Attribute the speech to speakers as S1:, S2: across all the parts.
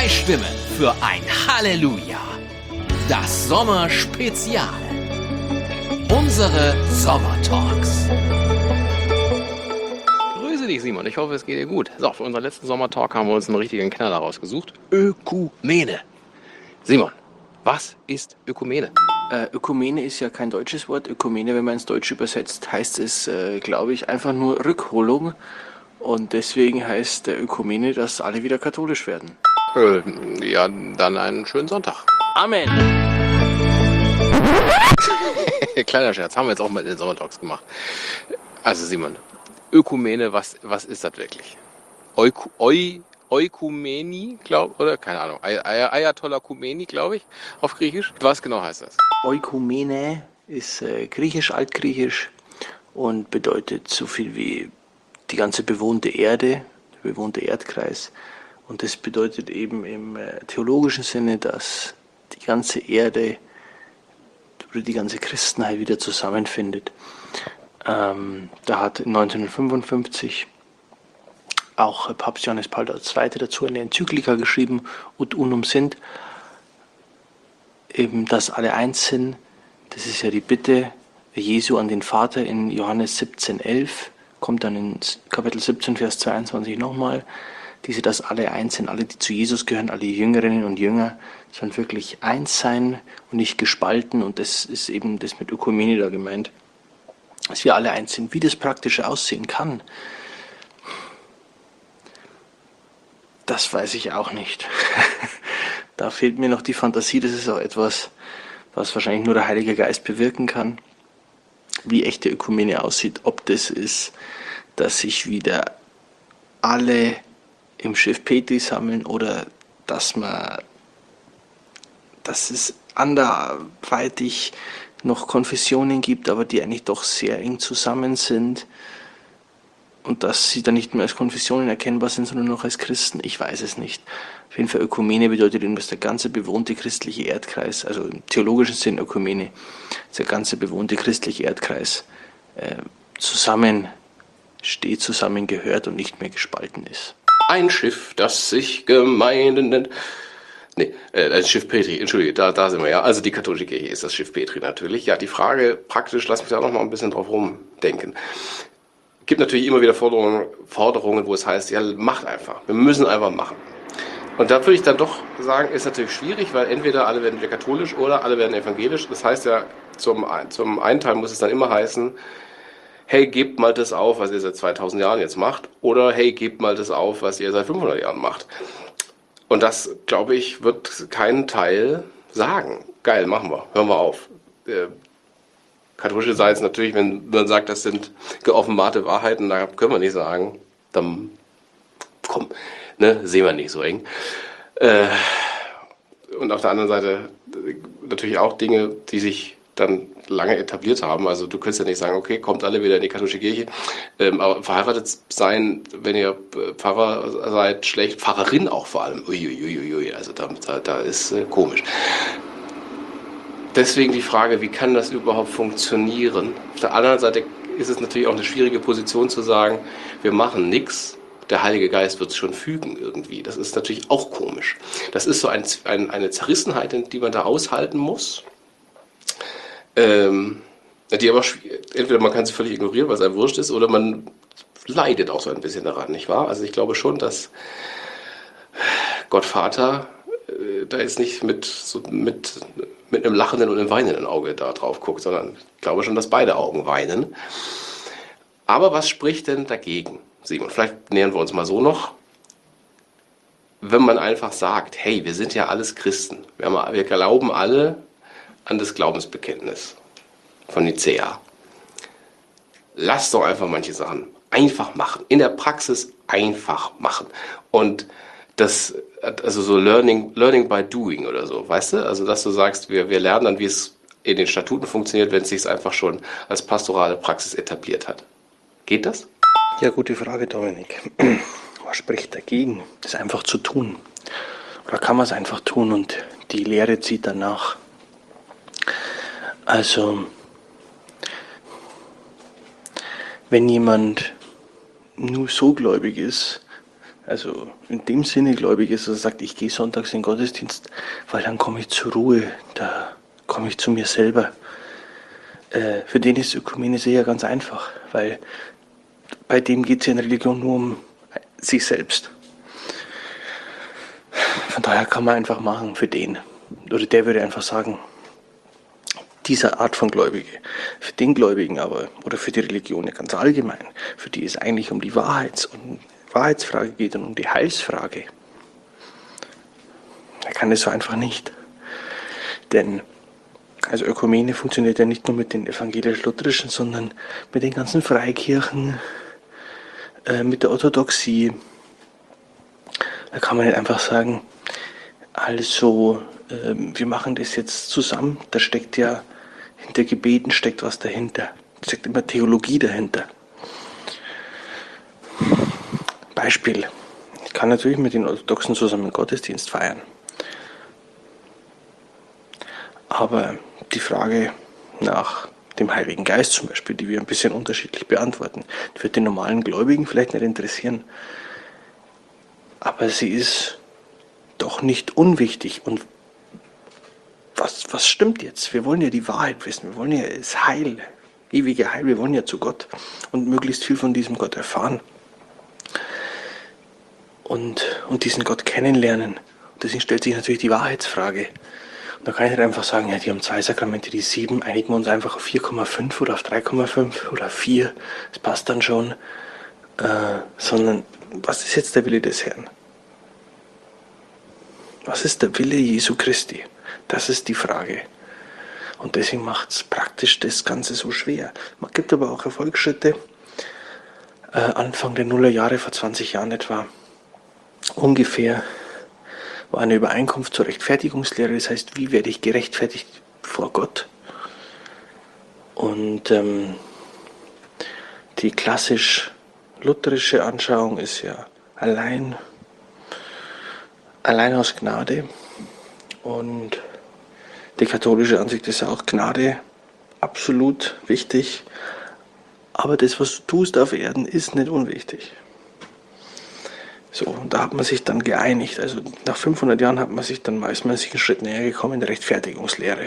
S1: 2 Stimmen für ein Halleluja. Das Sommerspezial. Unsere Sommertalks.
S2: Grüße dich, Simon. Ich hoffe, es geht dir gut. So, für unseren letzten Sommertalk haben wir uns einen richtigen Knaller rausgesucht. Ökumene. Simon, was ist Ökumene?
S3: Ökumene ist ja kein deutsches Wort. Ökumene, wenn man ins Deutsche übersetzt, heißt es, glaube ich, einfach nur Rückholung. Und deswegen heißt der Ökumene, dass alle wieder katholisch werden.
S2: Ja, dann einen schönen Sonntag.
S3: Amen!
S2: Kleiner Scherz, haben wir jetzt auch mal in den Sommertalks gemacht. Also Simon, Ökumene, was ist das wirklich? Eukumeni, oder? Keine Ahnung. Ayatollah Khomeini, glaube ich, auf Griechisch. Was genau heißt das?
S3: Oikumene ist griechisch, altgriechisch und bedeutet so viel wie die ganze bewohnte Erde, der bewohnte Erdkreis. Und das bedeutet eben im theologischen Sinne, dass die ganze Erde oder die ganze Christenheit wieder zusammenfindet. Da hat 1955 auch Papst Johannes Paul II. Dazu eine Enzyklika geschrieben, Ut Unum Sint, eben, dass alle eins sind. Das ist ja die Bitte Jesu an den Vater in Johannes 17,11, kommt dann in Kapitel 17, Vers 22 nochmal. Dass alle eins sind, alle, die zu Jesus gehören, alle Jüngerinnen und Jünger, sollen wirklich eins sein und nicht gespalten. Und das ist eben das mit Ökumene da gemeint, dass wir alle eins sind. Wie das praktisch aussehen kann, das weiß ich auch nicht. Da fehlt mir noch die Fantasie. Das ist auch etwas, was wahrscheinlich nur der Heilige Geist bewirken kann. Wie echte Ökumene aussieht, ob das ist, dass sich wieder alle im Schiff Petri sammeln oder dass es anderweitig noch Konfessionen gibt, aber die eigentlich doch sehr eng zusammen sind und dass sie dann nicht mehr als Konfessionen erkennbar sind, sondern noch als Christen. Ich weiß es nicht. Auf jeden Fall Ökumene bedeutet eben, dass der ganze bewohnte christliche Erdkreis, also im theologischen Sinn Ökumene, der ganze bewohnte christliche Erdkreis zusammensteht, zusammengehört und nicht mehr gespalten ist.
S2: Ein Schiff, das sich Gemeinde nennt. Nee, das Schiff Petri, entschuldige, da sind wir ja. Also die katholische Kirche ist das Schiff Petri natürlich. Ja, die Frage praktisch, lass mich da noch mal ein bisschen drauf rumdenken. Gibt natürlich immer wieder Forderungen, wo es heißt, ja, macht einfach. Wir müssen einfach machen. Und da würde ich dann doch sagen, ist natürlich schwierig, weil entweder alle werden wieder katholisch oder alle werden evangelisch. Das heißt ja, zum einen Teil muss es dann immer heißen, hey, gebt mal das auf, was ihr seit 2000 Jahren jetzt macht. Oder hey, gebt mal das auf, was ihr seit 500 Jahren macht. Und das, glaube ich, wird kein Teil sagen. Geil, machen wir, hören wir auf. Katholische Seite natürlich, wenn man sagt, das sind geoffenbarte Wahrheiten, da können wir nicht sagen, dann komm, ne, sehen wir nicht so eng. Und auf der anderen Seite natürlich auch Dinge, die sich dann lange etabliert haben. Also du könntest ja nicht sagen, okay, kommt alle wieder in die katholische Kirche. Aber verheiratet sein, wenn ihr Pfarrer seid, schlecht. Pfarrerin auch vor allem. Uiuiuiui, also da ist komisch. Deswegen die Frage, wie kann das überhaupt funktionieren? Auf der anderen Seite ist es natürlich auch eine schwierige Position zu sagen, wir machen nichts, der Heilige Geist wird es schon fügen irgendwie. Das ist natürlich auch komisch. Das ist so eine Zerrissenheit, die man da aushalten muss. Die aber entweder man kann sie völlig ignorieren, weil es einem wurscht ist, oder man leidet auch so ein bisschen daran, nicht wahr? Also ich glaube schon, dass Gott Vater da jetzt nicht mit einem lachenden und einem weinenden Auge da drauf guckt, sondern ich glaube schon, dass beide Augen weinen. Aber was spricht denn dagegen, Simon? Vielleicht nähern wir uns mal so noch. Wenn man einfach sagt, hey, wir sind ja alles Christen. Wir glauben alle an das Glaubensbekenntnis von Nicäa. Lass doch einfach manche Sachen einfach machen. In der Praxis einfach machen. Und das, also so Learning by Doing oder so, weißt du? Also, dass du sagst, wir lernen dann, wie es in den Statuten funktioniert, wenn es sich einfach schon als pastorale Praxis etabliert hat. Geht das?
S3: Ja, gute Frage, Dominik. Was spricht dagegen, das einfach zu tun? Oder kann man es einfach tun und die Lehre zieht danach? Also, wenn jemand nur so gläubig ist, Also in dem Sinne gläubig ist, dass er sagt, ich gehe sonntags in den Gottesdienst, weil dann komme ich zur Ruhe, da komme ich zu mir selber. Für den ist Ökumene sicher ganz einfach, weil bei dem geht es ja in Religion nur um sich selbst. Von daher kann man einfach machen für den. Oder der würde einfach sagen, dieser Art von Gläubige, für den Gläubigen aber, oder für die Religion ja ganz allgemein, für die es eigentlich um die Wahrheitsfrage geht und um die Heilsfrage. Er kann es so einfach nicht. Denn also Ökumene funktioniert ja nicht nur mit den evangelisch-lutherischen, sondern mit den ganzen Freikirchen, mit der Orthodoxie. Da kann man nicht einfach sagen, also wir machen das jetzt zusammen. Da steckt ja hinter Gebeten steckt was dahinter. Da steckt immer Theologie dahinter. Beispiel. Ich kann natürlich mit den Orthodoxen zusammen einen Gottesdienst feiern. Aber die Frage nach dem Heiligen Geist zum Beispiel, die wir ein bisschen unterschiedlich beantworten, die wird den normalen Gläubigen vielleicht nicht interessieren. Aber sie ist doch nicht unwichtig. Und was stimmt jetzt? Wir wollen ja die Wahrheit wissen. Wir wollen ja das Heil, ewige Heil. Wir wollen ja zu Gott und möglichst viel von diesem Gott erfahren. Und diesen Gott kennenlernen. Und deswegen stellt sich natürlich die Wahrheitsfrage. Und da kann ich nicht einfach sagen, ja, die haben 2 Sakramente, die 7, einigen wir uns einfach auf 4,5 oder auf 3,5 oder 4. Das passt dann schon. Sondern, was ist jetzt der Wille des Herrn? Was ist der Wille Jesu Christi? Das ist die Frage. Und deswegen macht es praktisch das Ganze so schwer. Man gibt aber auch Erfolgsschritte. Anfang der Nullerjahre, vor 20 Jahren etwa, ungefähr, war eine Übereinkunft zur Rechtfertigungslehre. Das heißt, wie werde ich gerechtfertigt vor Gott? Und die klassisch-lutherische Anschauung ist ja allein aus Gnade. Und die katholische Ansicht ist ja auch Gnade absolut wichtig. Aber das, was du tust auf Erden, ist nicht unwichtig. So, und da hat man sich dann geeinigt. Also nach 500 Jahren ist man sich einen Schritt näher gekommen in der Rechtfertigungslehre.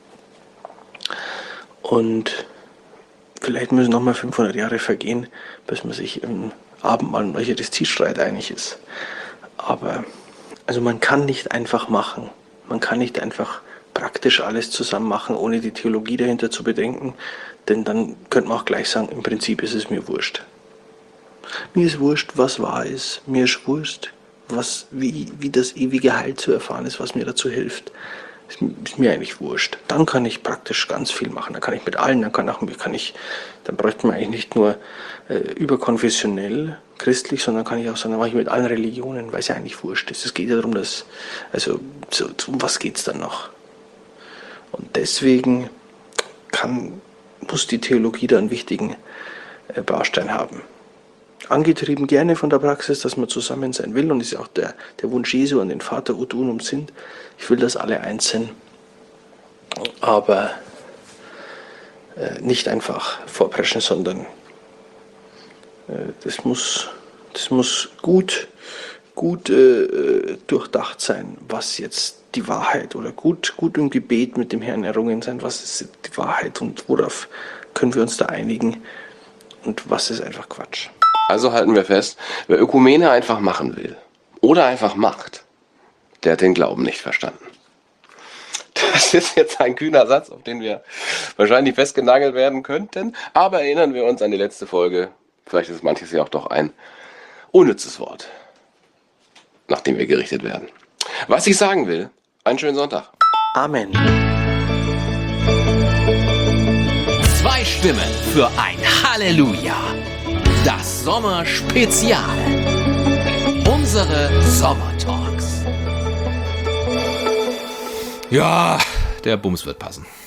S3: Und vielleicht müssen nochmal 500 Jahre vergehen, bis man sich im Abendmahl und Eucharistiestreit einig ist. Aber also man kann nicht einfach machen. Man kann nicht einfach praktisch alles zusammen machen, ohne die Theologie dahinter zu bedenken. Denn dann könnte man auch gleich sagen, im Prinzip ist es mir wurscht. Mir ist wurscht, was wahr ist. Mir ist wurscht, wie das ewige Heil zu erfahren ist, was mir dazu hilft. Ist mir eigentlich wurscht. Dann kann ich praktisch ganz viel machen. Dann kann ich mit allen, dann bräuchte man eigentlich nicht nur überkonfessionell christlich, sondern kann ich auch sagen, dann mache ich mit allen Religionen, weil es ja eigentlich wurscht ist. Es geht ja darum, um was geht es dann noch? Und deswegen muss die Theologie da einen wichtigen Baustein haben. Angetrieben gerne von der Praxis, dass man zusammen sein will, und ist ja auch der Wunsch Jesu an den Vater ut unum sind. Ich will, dass alle eins sind, aber nicht einfach vorpreschen, sondern das muss gut durchdacht sein, was jetzt die Wahrheit, oder gut im Gebet mit dem Herrn errungen sein, was ist die Wahrheit und worauf können wir uns da einigen und was ist einfach Quatsch.
S2: Also halten wir fest, wer Ökumene einfach machen will oder einfach macht, der hat den Glauben nicht verstanden. Das ist jetzt ein kühner Satz, auf den wir wahrscheinlich festgenagelt werden könnten, aber erinnern wir uns an die letzte Folge. Vielleicht ist manches ja auch doch ein unnützes Wort, nach dem wir gerichtet werden. Was ich sagen will, einen schönen Sonntag.
S3: Amen.
S1: 2 Stimmen für ein Halleluja. Das Sommerspezial. Unsere Sommertalks. Ja, der Bums wird passen.